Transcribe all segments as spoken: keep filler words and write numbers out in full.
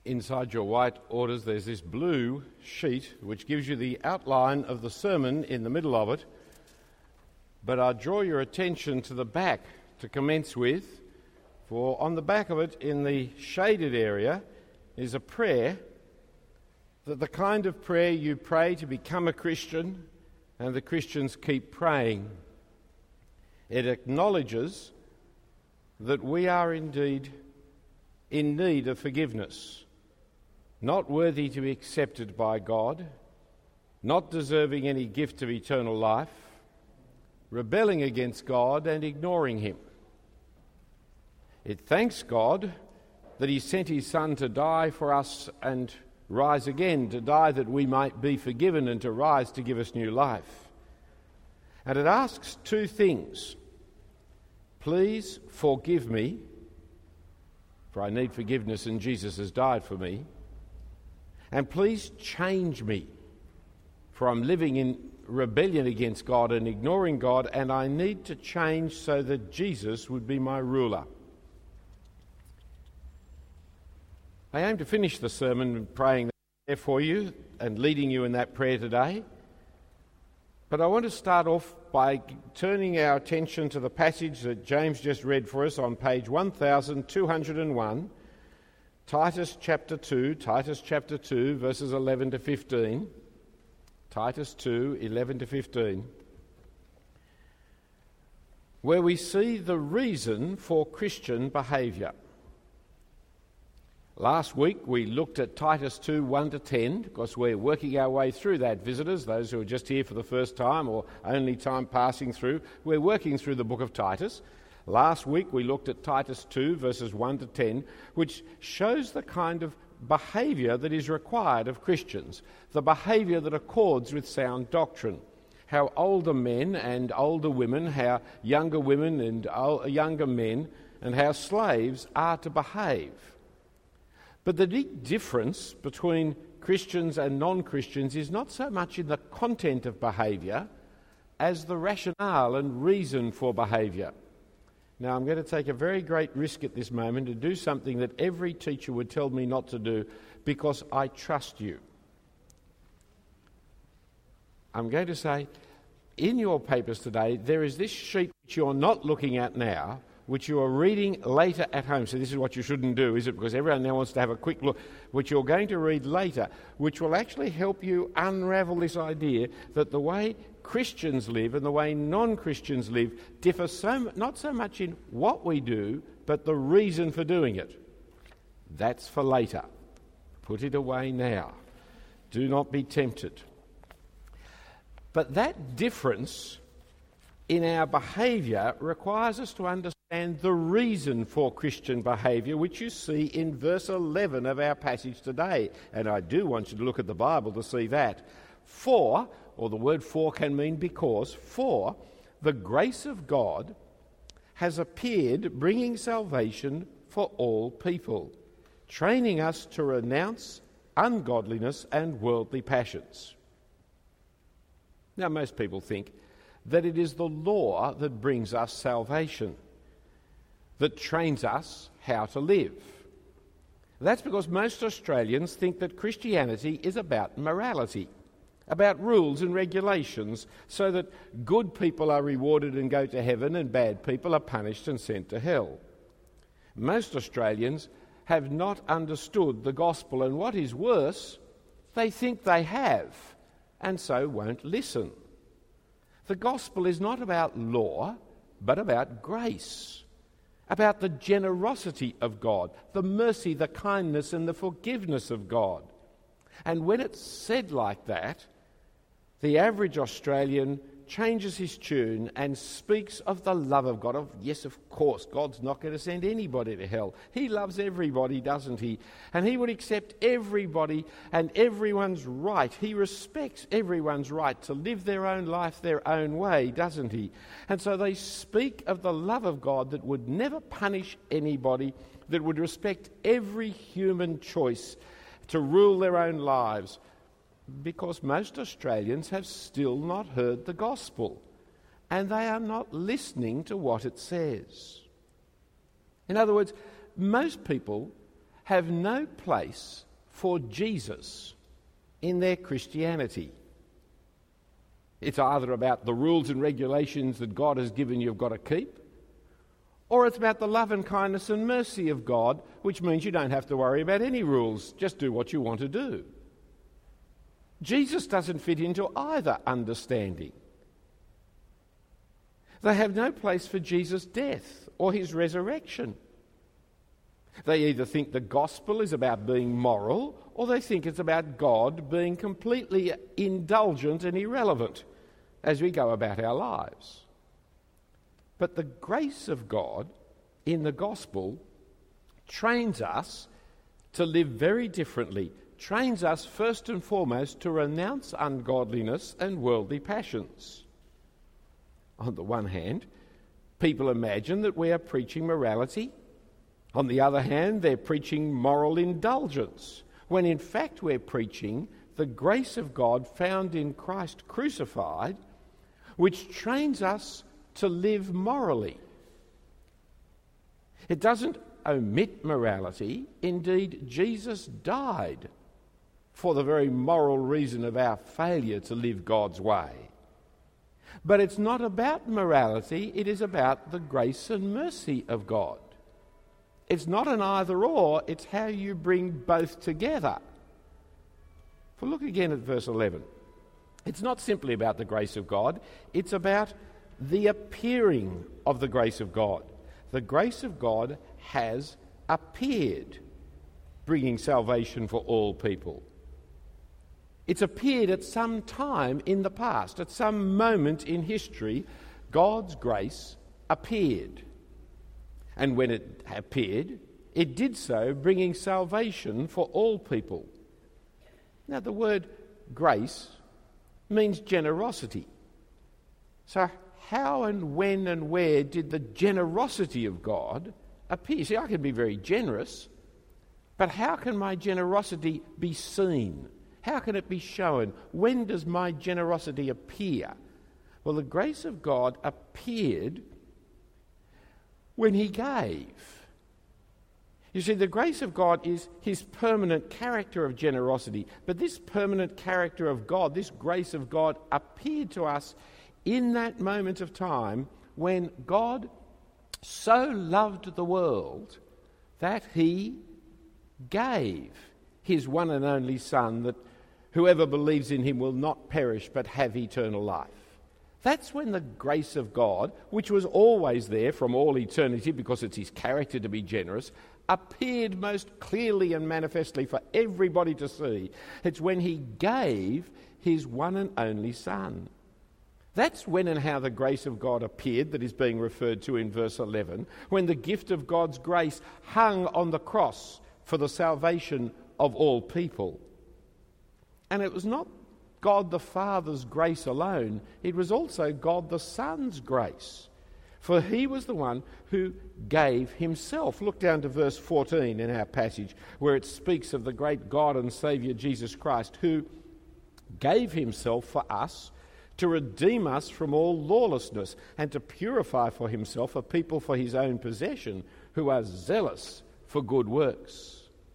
inside your white orders there's this blue sheet which gives you the outline of the sermon in the middle of it, but I draw your attention to the back to commence with, for on the back of it in the shaded area is a prayer, that the kind of prayer you pray to become a Christian and the Christians keep praying. It acknowledges that we are indeed in need of forgiveness, not worthy to be accepted by God, not deserving any gift of eternal life, rebelling against God and ignoring him. It thanks God that he sent his Son to die for us and rise again, to die that we might be forgiven and to rise to give us new life. And it asks two things. Please forgive me, for I need forgiveness and Jesus has died for me. And please change me, for I'm living in rebellion against God and ignoring God, and I need to change so that Jesus would be my ruler. I aim to finish the sermon praying that prayer for you and leading you in that prayer today. But I want to start off by turning our attention to the passage that James just read for us on page one thousand two hundred one, Titus chapter two, Titus chapter two, verses eleven to fifteen. Titus two, eleven to fifteen, where we see the reason for Christian behaviour. Last week we looked at Titus two, one to ten, because we're working our way through that, visitors, those who are just here for the first time or only time passing through. We're working through the book of Titus. Last week we looked at Titus two, verses one to ten, which shows the kind of behaviour that is required of Christians, the behaviour that accords with sound doctrine. How older men and older women, how younger women and younger men, and how slaves are to behave. But the big difference between Christians and non-Christians is not so much in the content of behaviour as the rationale and reason for behaviour. Now, I'm going to take a very great risk at this moment to do something that every teacher would tell me not to do because I trust you. I'm going to say, in your papers today, there is this sheet which you're not looking at now, which you are reading later at home. So this is what you shouldn't do, is it? Because everyone now wants to have a quick look, which you're going to read later, which will actually help you unravel this idea that the way Christians live and the way non-Christians live differ so not so much in what we do, but the reason for doing it. That's for later. Put it away now. Do not be tempted. But that difference in our behaviour requires us to understand the reason for Christian behaviour, which you see in verse eleven of our passage today. And I do want you to look at the Bible to see that. For, or the word for can mean because, for the grace of God has appeared, bringing salvation for all people, training us to renounce ungodliness and worldly passions. Now, most people think that it is the law that brings us salvation, that trains us how to live. That's because most Australians think that Christianity is about morality, about rules and regulations, so that good people are rewarded and go to heaven and bad people are punished and sent to hell. Most Australians have not understood the gospel, and what is worse, they think they have, and so won't listen. The gospel is not about law, but about grace, about the generosity of God, the mercy, the kindness and the forgiveness of God. And when it's said like that, the average Australian changes his tune and speaks of the love of God. Of yes, of course, God's not going to send anybody to hell. He loves everybody, doesn't he? And he would accept everybody and everyone's right. He respects everyone's right to live their own life their own way, doesn't he? And so they speak of the love of God that would never punish anybody, that would respect every human choice to rule their own lives, because most Australians have still not heard the gospel and they are not listening to what it says. In other words, most people have no place for Jesus in their Christianity. It's either about the rules and regulations that God has given you've got to keep, or it's about the love and kindness and mercy of God, which means you don't have to worry about any rules, just do what you want to do. Jesus doesn't fit into either understanding. They have no place for Jesus' death or his resurrection. They either think the gospel is about being moral, or they think it's about God being completely indulgent and irrelevant as we go about our lives. But the grace of God in the gospel trains us to live very differently, trains us first and foremost to renounce ungodliness and worldly passions. On the one hand, people imagine that we are preaching morality. On the other hand, they're preaching moral indulgence, when in fact we're preaching the grace of God found in Christ crucified, which trains us to live morally. It doesn't omit morality. Indeed, Jesus died for the very moral reason of our failure to live God's way. But it's not about morality, it is about the grace and mercy of God. It's not an either-or, it's how you bring both together. For look again at verse eleven. It's not simply about the grace of God, it's about the appearing of the grace of God. The grace of God has appeared, bringing salvation for all people. It's appeared at some time in the past, at some moment in history, God's grace appeared. And when it appeared, it did so bringing salvation for all people. Now, the word grace means generosity. So how and when and where did the generosity of God appear? See, I can be very generous, but how can my generosity be seen? How can it be shown? When does my generosity appear? Well, the grace of God appeared when he gave. You see, the grace of God is his permanent character of generosity, but this permanent character of God, this grace of God, appeared to us in that moment of time when God so loved the world that he gave his one and only Son, that whoever believes in him will not perish but have eternal life. That's when the grace of God, which was always there from all eternity because it's his character to be generous, appeared most clearly and manifestly for everybody to see. It's when he gave his one and only Son. That's when and how the grace of God appeared that is being referred to in verse eleven, when the gift of God's grace hung on the cross for the salvation of all people. And it was not God the Father's grace alone, it was also God the Son's grace. For he was the one who gave himself. Look down to verse fourteen in our passage, where it speaks of the great God and Saviour Jesus Christ, who gave himself for us to redeem us from all lawlessness and to purify for himself a people for his own possession who are zealous for good works.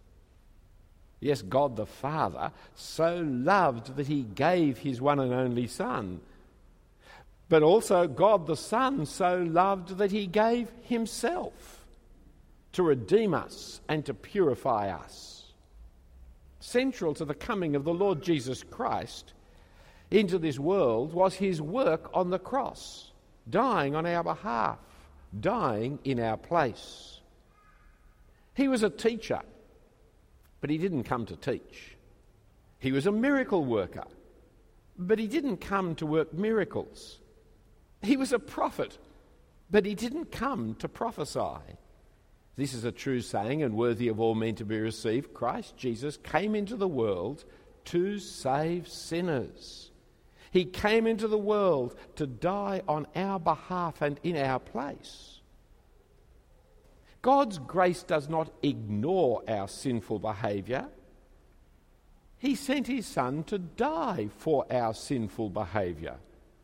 Yes, God the Father so loved that he gave his one and only Son. But also God the Son so loved that he gave himself to redeem us and to purify us. Central to the coming of the Lord Jesus Christ into this world was his work on the cross, dying on our behalf, dying in our place. He was a teacher, but he didn't come to teach. He was a miracle worker, but he didn't come to work miracles. He was a prophet, but he didn't come to prophesy. This is a true saying and worthy of all men to be received. Christ Jesus came into the world to save sinners. He came into the world to die on our behalf and in our place. God's grace does not ignore our sinful behaviour. He sent his Son to die for our sinful behaviour.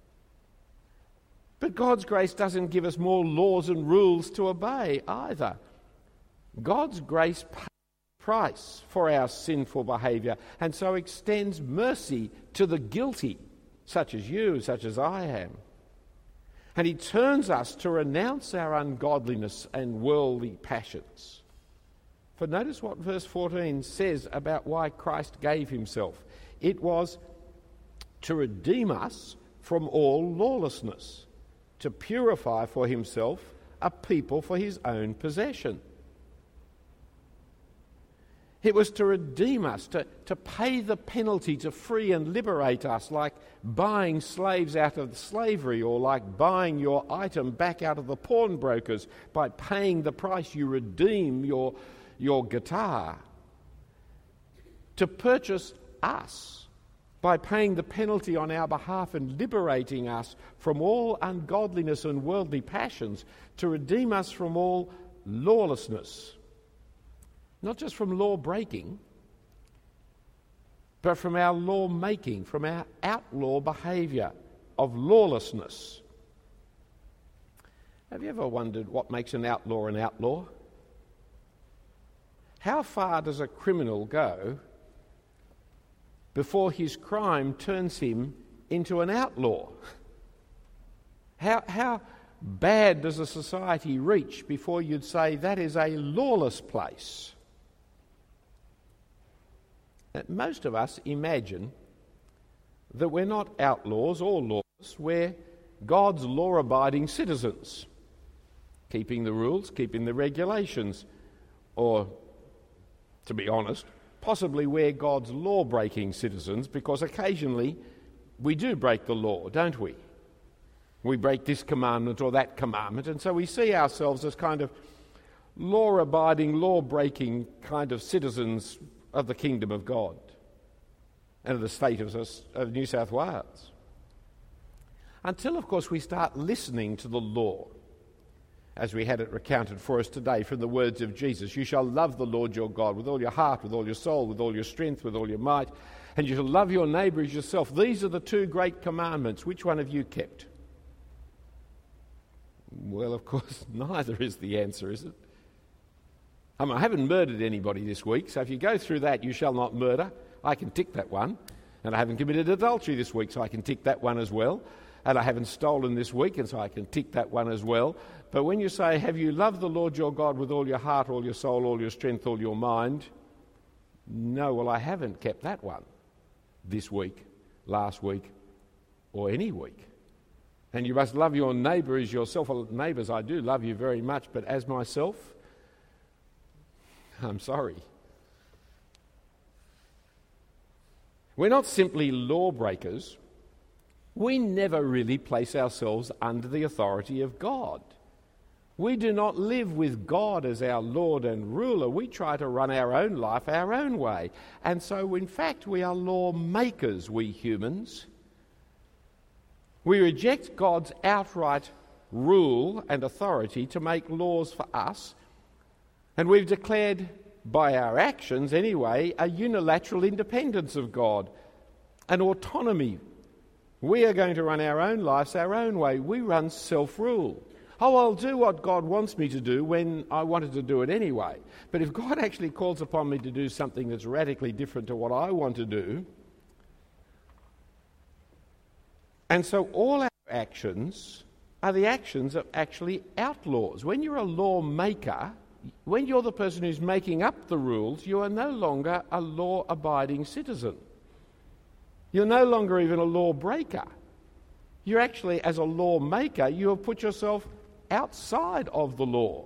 But God's grace doesn't give us more laws and rules to obey either. God's grace pays the price for our sinful behaviour, and so extends mercy to the guilty, such as you, such as I am. And he turns us to renounce our ungodliness and worldly passions. For notice what verse fourteen says about why Christ gave himself. It was to redeem us from all lawlessness, to purify for himself a people for his own possession. It was to redeem us, to, to pay the penalty, to free and liberate us, like buying slaves out of slavery, or like buying your item back out of the pawnbrokers. By paying the price, you redeem your, your guitar. To purchase us by paying the penalty on our behalf and liberating us from all ungodliness and worldly passions, to redeem us from all lawlessness. Not just from law breaking, but from our law making, from our outlaw behaviour of lawlessness. Have you ever wondered what makes an outlaw an outlaw? How far does a criminal go before his crime turns him into an outlaw? How, how bad does a society reach before you'd say that is a lawless place? Most of us imagine that we're not outlaws or lawless, we're God's law-abiding citizens, keeping the rules, keeping the regulations, or, to be honest, possibly we're God's law-breaking citizens, because occasionally we do break the law, don't we? We break this commandment or that commandment, and so we see ourselves as kind of law-abiding, law-breaking kind of citizens of the kingdom of God and of the state of, of New South Wales. Until, of course, we start listening to the law, as we had it recounted for us today from the words of Jesus. You shall love the Lord your God with all your heart, with all your soul, with all your strength, with all your might, and you shall love your neighbour as yourself. These are the two great commandments. Which one have you kept? Well, of course, neither is the answer, is it? I mean, I haven't murdered anybody this week, so if you go through that, you shall not murder, I can tick that one. And I haven't committed adultery this week, so I can tick that one as well. And I haven't stolen this week, and so I can tick that one as well. But when you say, have you loved the Lord your God with all your heart, all your soul, all your strength, all your mind? No, well, I haven't kept that one this week, last week, or any week. And you must love your neighbour as yourself. Well, neighbours, I do love you very much, but as myself, I'm sorry. We're not simply lawbreakers. We never really place ourselves under the authority of God. We do not live with God as our Lord and ruler. We try to run our own life our own way. And so, in fact, we are lawmakers, we humans. We reject God's outright rule and authority to make laws for us. And we've declared, by our actions anyway, a unilateral independence of God, an autonomy. We are going to run our own lives our own way. We run self-rule. Oh, I'll do what God wants me to do when I wanted to do it anyway. But if God actually calls upon me to do something that's radically different to what I want to do, and so all our actions are the actions of actually outlaws. When you're a lawmaker, when you're the person who's making up the rules, you are no longer a law-abiding citizen. You're no longer even a lawbreaker. You're actually, as a lawmaker, you have put yourself outside of the law.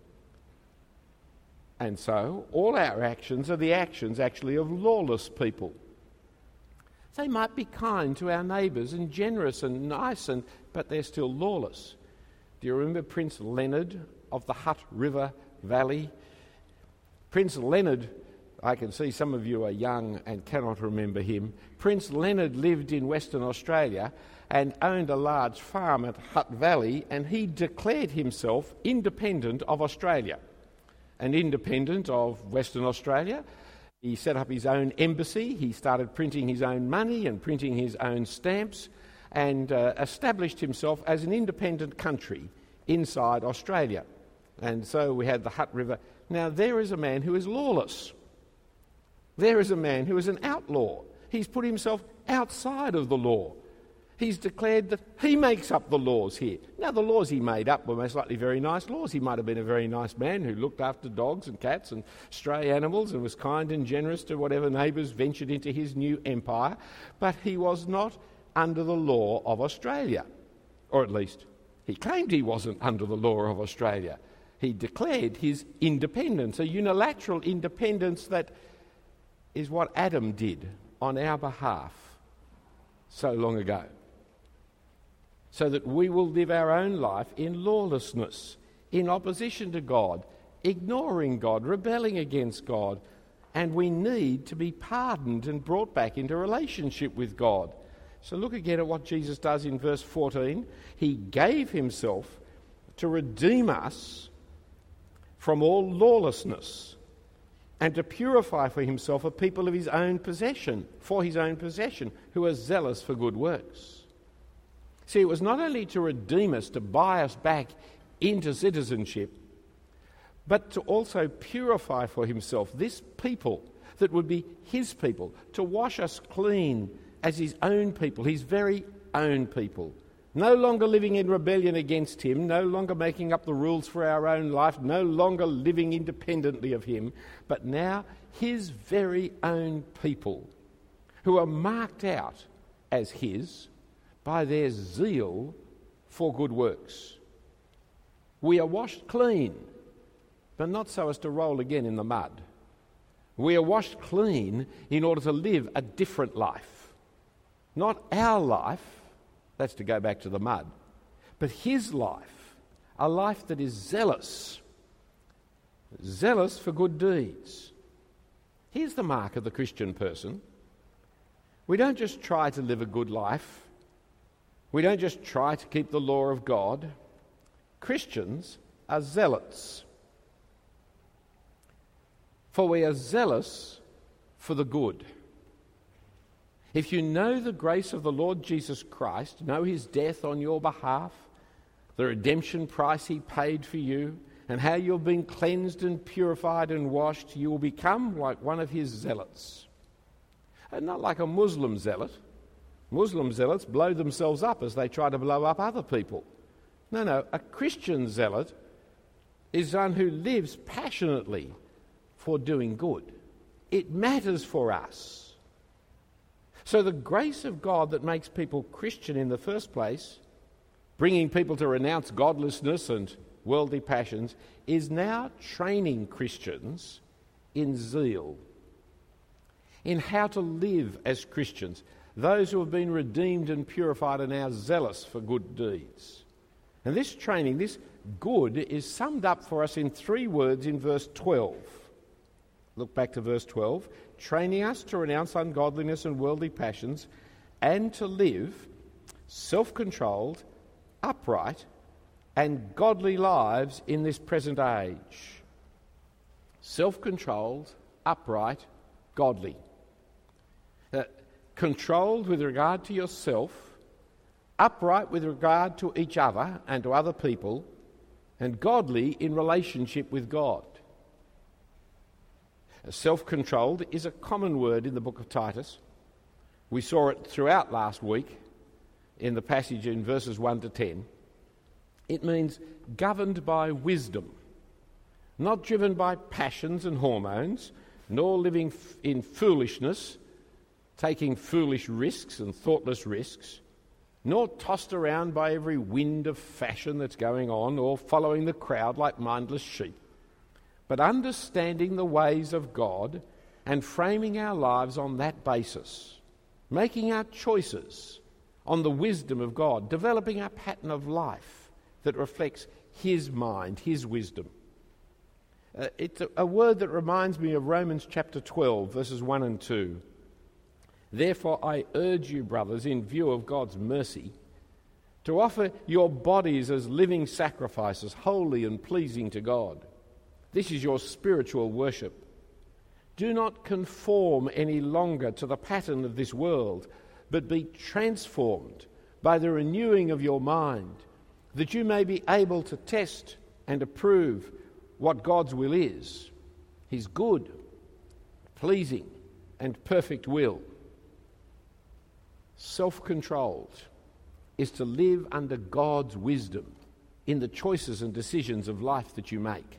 And so, all our actions are the actions, actually, of lawless people. They might be kind to our neighbours and generous and nice, and but they're still lawless. Do you remember Prince Leonard of the Hutt River Valley? Prince Leonard, I can see some of you are young and cannot remember him. Prince Leonard lived in Western Australia and owned a large farm at Hutt Valley, and he declared himself independent of Australia and independent of Western Australia. He set up his own embassy, he started printing his own money and printing his own stamps, and uh, established himself as an independent country inside Australia. And so we had the Hutt River. Now there is a man who is lawless. There is a man who is an outlaw. He's put himself outside of the law. He's declared that he makes up the laws here. Now, the laws he made up were most likely very nice laws. He might have been a very nice man who looked after dogs and cats and stray animals and was kind and generous to whatever neighbours ventured into his new empire. But he was not under the law of Australia. Or at least, he claimed he wasn't under the law of Australia. He declared his independence, a unilateral independence that is what Adam did on our behalf so long ago, so that we will live our own life in lawlessness, in opposition to God, ignoring God, rebelling against God, and we need to be pardoned and brought back into relationship with God. So look again at what Jesus does in verse fourteen. He gave himself to redeem us from all lawlessness and to purify for himself a people of his own possession, for his own possession, who are zealous for good works. See, it was not only to redeem us, to buy us back into citizenship, but to also purify for himself this people that would be his people, to wash us clean as his own people, his very own people. No longer living in rebellion against him, no longer making up the rules for our own life, no longer living independently of him, but now his very own people, who are marked out as his by their zeal for good works. We are washed clean, but not so as to roll again in the mud. We are washed clean in order to live a different life. Not our life, that's to go back to the mud, but his life, a life that is zealous, zealous for good deeds. Here's the mark of the Christian person. We don't just try to live a good life. We don't just try to keep the law of God. Christians are zealots. For we are zealous for the good. If you know the grace of the Lord Jesus Christ, know his death on your behalf, the redemption price he paid for you, and how you've been cleansed and purified and washed, you will become like one of his zealots. And not like a Muslim zealot. Muslim zealots blow themselves up as they try to blow up other people. No, no, a Christian zealot is one who lives passionately for doing good. It matters for us. So the grace of God that makes people Christian in the first place, bringing people to renounce godlessness and worldly passions, is now training Christians in zeal, in how to live as Christians. Those who have been redeemed and purified are now zealous for good deeds. And this training, this good, is summed up for us in three words in verse twelve. Look back to verse twelve. Training us to renounce ungodliness and worldly passions and to live self-controlled, upright, and godly lives in this present age. Self-controlled, upright, godly. Uh, controlled with regard to yourself, upright with regard to each other and to other people, and godly in relationship with God. Self-controlled is a common word in the book of Titus. We saw it throughout last week in the passage in verses one to ten. It means governed by wisdom, not driven by passions and hormones, nor living f- in foolishness, taking foolish risks and thoughtless risks, nor tossed around by every wind of fashion that's going on, or following the crowd like mindless sheep, but understanding the ways of God and framing our lives on that basis, making our choices on the wisdom of God, developing a pattern of life that reflects his mind, his wisdom. Uh, it's a, a word that reminds me of Romans chapter twelve, verses one and two. Therefore I urge you, brothers, in view of God's mercy, to offer your bodies as living sacrifices, holy and pleasing to God. This is your spiritual worship. Do not conform any longer to the pattern of this world, but be transformed by the renewing of your mind, that you may be able to test and approve what God's will is, his good, pleasing, and perfect will. Self-controlled is to live under God's wisdom in the choices and decisions of life that you make.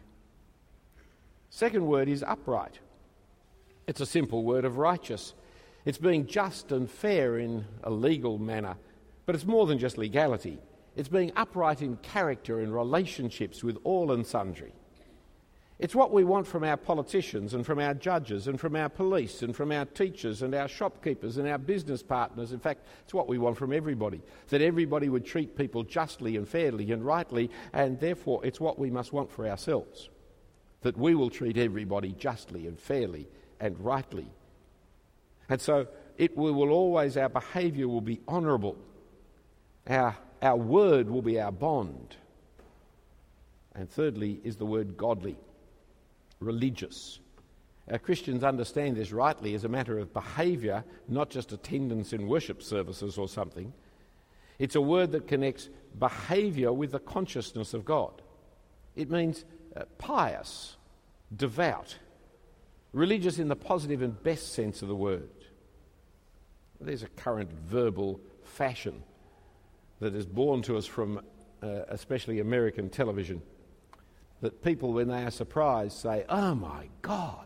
Second word is upright. It's a simple word of righteous. It's being just and fair in a legal manner, but it's more than just legality. It's being upright in character and relationships with all and sundry. It's what we want from our politicians and from our judges and from our police and from our teachers and our shopkeepers and our business partners. In fact, it's what we want from everybody, that everybody would treat people justly and fairly and rightly, and therefore it's what we must want for ourselves, that we will treat everybody justly and fairly and rightly. And so it will, will always, our behaviour will be honourable. Our, our word will be our bond. And thirdly is the word godly, religious. Our Christians understand this rightly as a matter of behaviour, not just attendance in worship services or something. It's a word that connects behaviour with the consciousness of God. It means uh, pious, devout, religious in the positive and best sense of the word. There's a current verbal fashion that is born to us from uh, especially American television, that people, when they are surprised, say, "Oh my God,"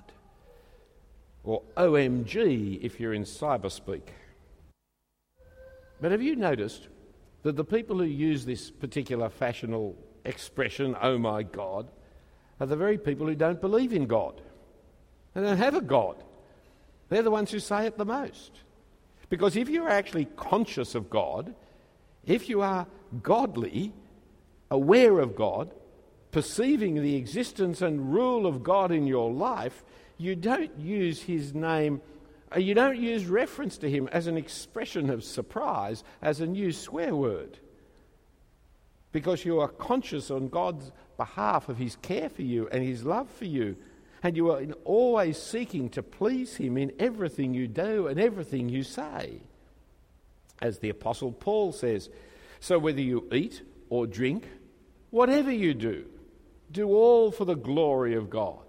or O M G if you're in cyberspeak. But have you noticed that the people who use this particular fashionable expression, "Oh my God," are the very people who don't believe in God? They don't have a God. They're the ones who say it the most. Because if you're actually conscious of God, if you are godly, aware of God, perceiving the existence and rule of God in your life, you don't use his name, you don't use reference to him as an expression of surprise, as a new swear word. Because you are conscious on God's behalf of his care for you and his love for you. And you are always seeking to please him in everything you do and everything you say. As the Apostle Paul says, "So whether you eat or drink, whatever you do, do all for the glory of God."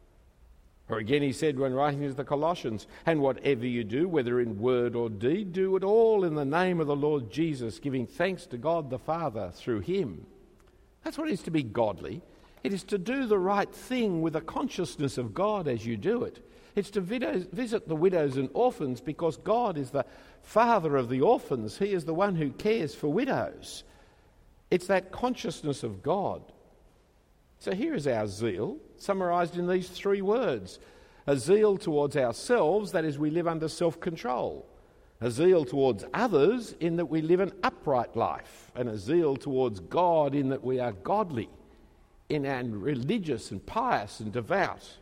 Or again he said when writing to the Colossians, "And whatever you do, whether in word or deed, do it all in the name of the Lord Jesus, giving thanks to God the Father through him." That's what it is to be godly. It is to do the right thing with a consciousness of God as you do it. It's to visit the widows and orphans because God is the father of the orphans. He is the one who cares for widows. It's that consciousness of God. So here is our zeal, summarised in these three words. A zeal towards ourselves, that is, we live under self-control. A zeal towards others, in that we live an upright life. And a zeal towards God, in that we are godly, in and religious and pious and devout.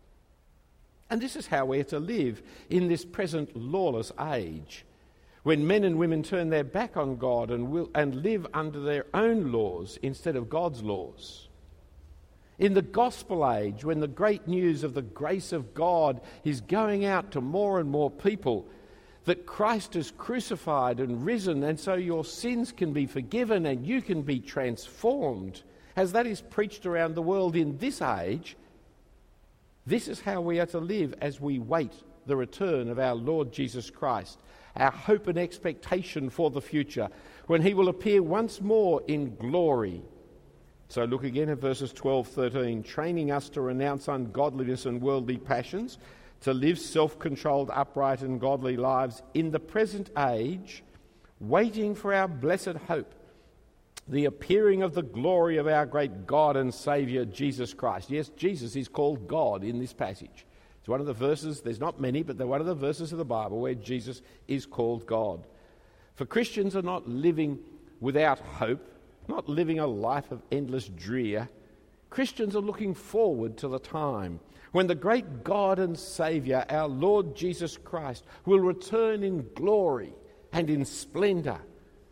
And this is how we are to live in this present lawless age, when men and women turn their back on God and will and live under their own laws instead of God's laws. In the gospel age, when the great news of the grace of God is going out to more and more people, that Christ is crucified and risen, and so your sins can be forgiven and you can be transformed, as that is preached around the world in this age, this is how we are to live as we wait the return of our Lord Jesus Christ, our hope and expectation for the future, when he will appear once more in glory. So look again at verses twelve, thirteen, training us to renounce ungodliness and worldly passions, to live self-controlled, upright and godly lives in the present age, waiting for our blessed hope, the appearing of the glory of our great God and Saviour, Jesus Christ. Yes, Jesus is called God in this passage. It's one of the verses, there's not many, but they're one of the verses of the Bible where Jesus is called God. For Christians are not living without hope, not living a life of endless drear. Christians are looking forward to the time when the great God and Saviour, our Lord Jesus Christ, will return in glory and in splendour.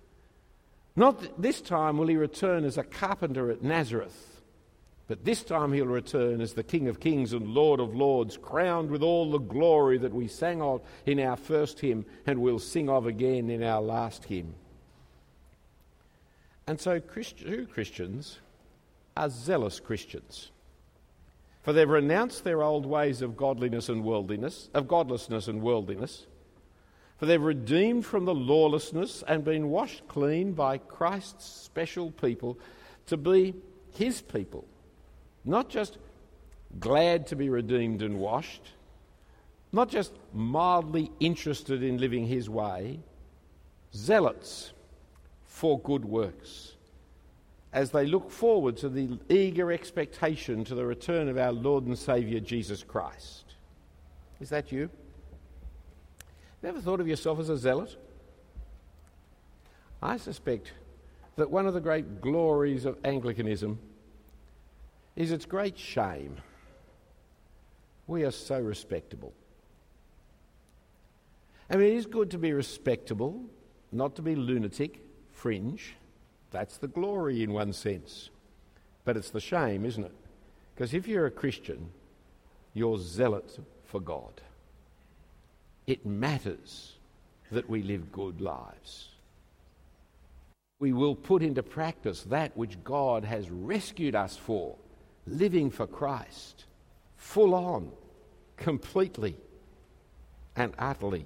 Not this time will he return as a carpenter at Nazareth, but this time he'll return as the King of Kings and Lord of Lords, crowned with all the glory that we sang of in our first hymn and will sing of again in our last hymn. And so Christ- true Christians are zealous Christians. For they've renounced their old ways of godliness and worldliness, of godlessness and worldliness. For they've redeemed from the lawlessness and been washed clean by Christ's special people to be his people. Not just glad to be redeemed and washed, not just mildly interested in living his way, zealots for good works, as they look forward to the eager expectation to the return of our Lord and Saviour Jesus Christ. Is that you? Have you ever thought of yourself as a zealot? I suspect that one of the great glories of Anglicanism is its great shame. We are so respectable. I mean, it is good to be respectable, not to be lunatic, fringe. That's the glory in one sense. But it's the shame, isn't it? Because if you're a Christian, you're zealot for God. It matters that we live good lives. We will put into practice that which God has rescued us for, living for Christ, full on, completely and utterly.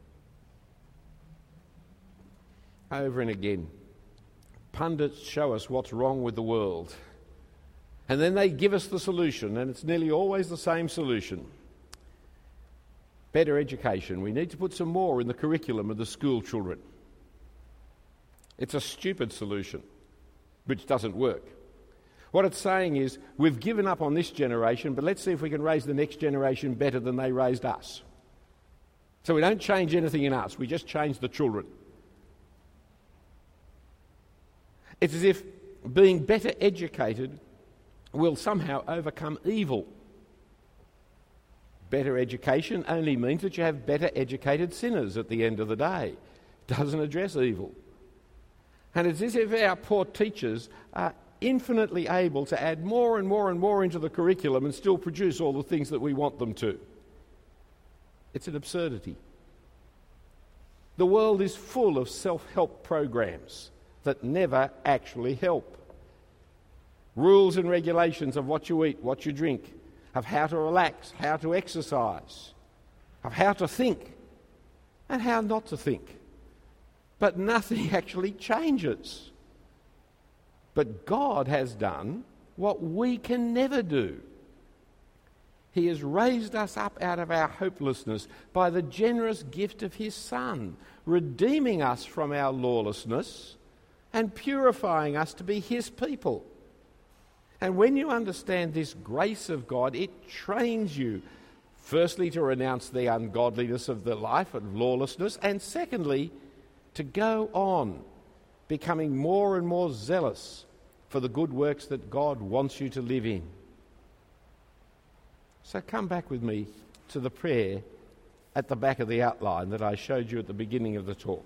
Over and again, pundits show us what's wrong with the world, and then they give us the solution, and it's nearly always the same solution. Better education. We need to put some more in the curriculum of the school children. It's a stupid solution, which doesn't work. What it's saying is, we've given up on this generation, but let's see if we can raise the next generation better than they raised us. So we don't change anything in us, we just change the children. It's as if being better educated will somehow overcome evil. Better education only means that you have better educated sinners at the end of the day. It doesn't address evil. And it's as if our poor teachers are infinitely able to add more and more and more into the curriculum and still produce all the things that we want them to. It's an absurdity. The world is full of self-help programs that never actually help. Rules and regulations of what you eat, what you drink, of how to relax, how to exercise, of how to think and how not to think. But nothing actually changes. But God has done what we can never do. He has raised us up out of our hopelessness by the generous gift of his Son, redeeming us from our lawlessness and purifying us to be his people. And when you understand this grace of God, it trains you, firstly, to renounce the ungodliness of the life of lawlessness, and secondly, to go on becoming more and more zealous for the good works that God wants you to live in. So come back with me to the prayer at the back of the outline that I showed you at the beginning of the talk.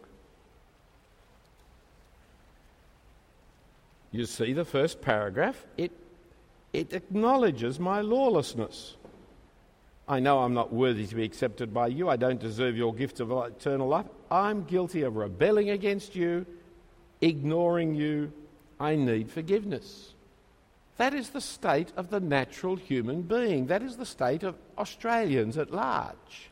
You see the first paragraph, it, it acknowledges my lawlessness. I know I'm not worthy to be accepted by you. I don't deserve your gift of eternal life. I'm guilty of rebelling against you, ignoring you. I need forgiveness. That is the state of the natural human being. That is the state of Australians at large.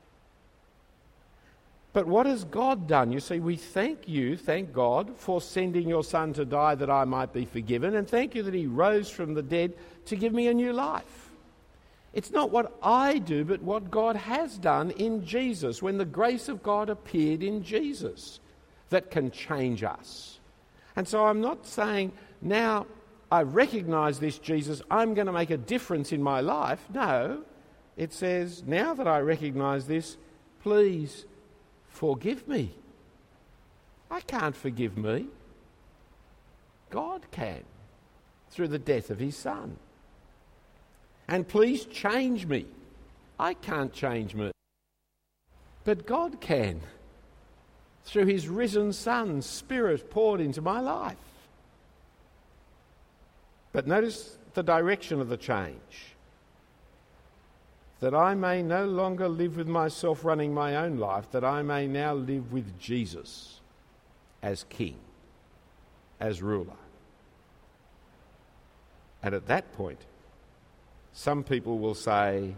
But what has God done? You see, we thank you, thank God, for sending your Son to die that I might be forgiven, and thank you that he rose from the dead to give me a new life. It's not what I do, but what God has done in Jesus, when the grace of God appeared in Jesus, that can change us. And so I'm not saying, now I recognise this Jesus, I'm going to make a difference in my life. No, it says, now that I recognise this, please forgive me. I can't forgive me. God can, through the death of his Son. And please change me. I can't change me. But God can, through his risen Son's Spirit poured into my life. But notice the direction of the change. That I may no longer live with myself running my own life, that I may now live with Jesus as King, as ruler. And at that point, Some people will say,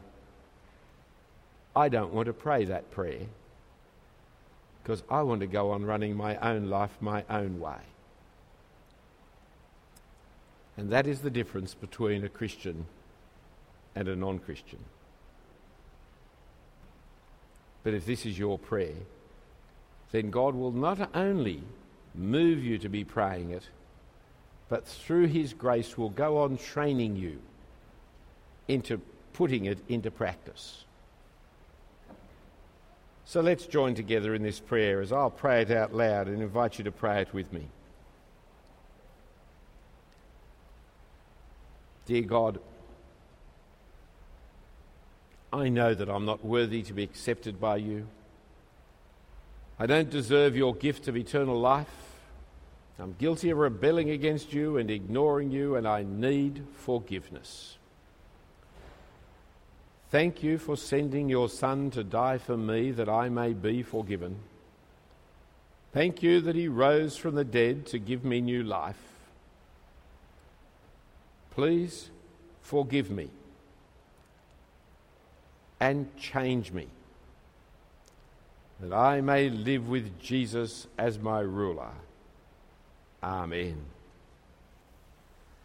I don't want to pray that prayer because I want to go on running my own life my own way. And that is the difference between a Christian and a non-Christian. But if this is your prayer, then God will not only move you to be praying it, but through his grace will go on training you into putting it into practice. So let's join together in this prayer as I'll pray it out loud and invite you to pray it with me. Dear God, I know that I'm not worthy to be accepted by you. I don't deserve your gift of eternal life. I'm guilty of rebelling against you and ignoring you, and I need forgiveness. Thank you for sending your Son to die for me that I may be forgiven. Thank you that he rose from the dead to give me new life. Please forgive me and change me, that I may live with Jesus as my ruler. Amen.